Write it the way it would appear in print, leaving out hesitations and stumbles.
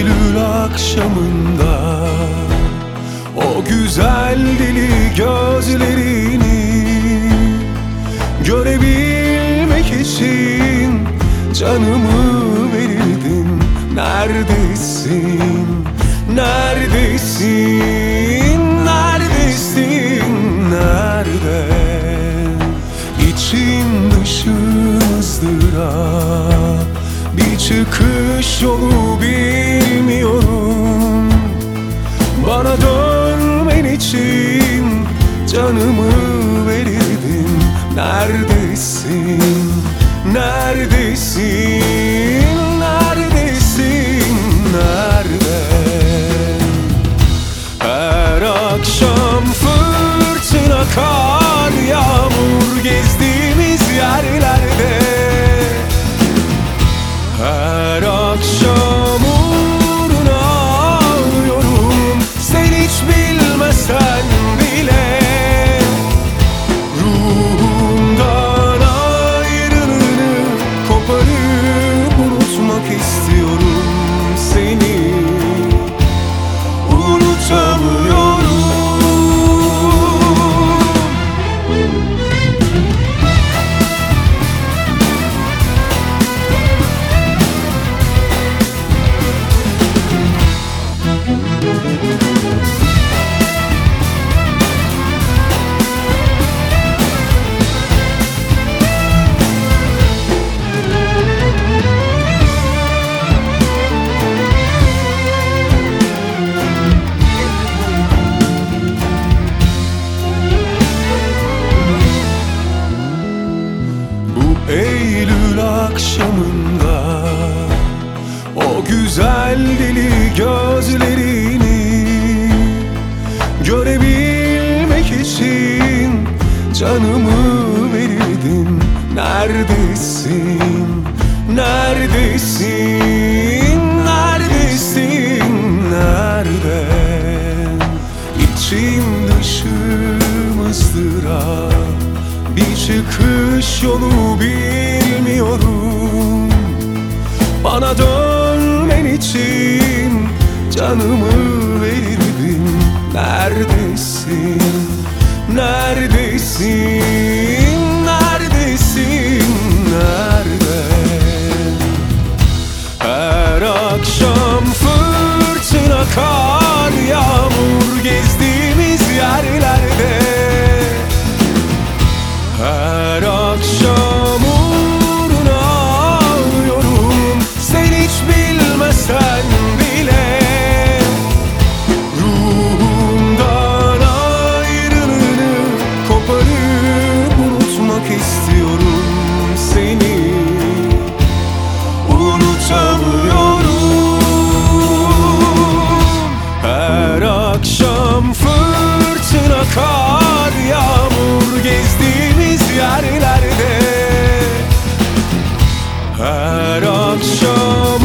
Eylül akşamında o güzel deli gözlerini görebilmek için canımı verirdim. Neredesin, neredesin, neredesin, nerede? İçim dışım ızdırap, bir çıkış yolu bilmiyorum. Bana dönmen için canımı verirdim. Neredesin, neredesin, neredesin, nerede? Her akşam fırtına, kar, yağmur gezdiğimiz yerlerde, her akşam uğruna ağlıyorum. Sen hiç bilmesen bile ruhumdan ayrılığını koparıp unutmak istiyorum. Seni unutamıyorum. Eylül akşamında o güzel deli gözlerini görebilmek için canımı verirdim. Neredesin, neredesin, neredesin, nerede? İçim dışım ızdırap, bir çıkış yolu bilmiyorum. Bana dönmen için canımı verirdim. Neredesin, neredesin, neredesin, nerede? Her akşam fırtına, kar, yağmur gezdiğimiz yerlerde, her akşam uğruna ağlıyorum. Sen hiç bilmesen bile ruhumdan ayrılığını koparıp unutmak istiyorum. Seni unutamıyorum. Her akşam fırtına, kar, yağmur gezdiğimiz yerlerde, her akşam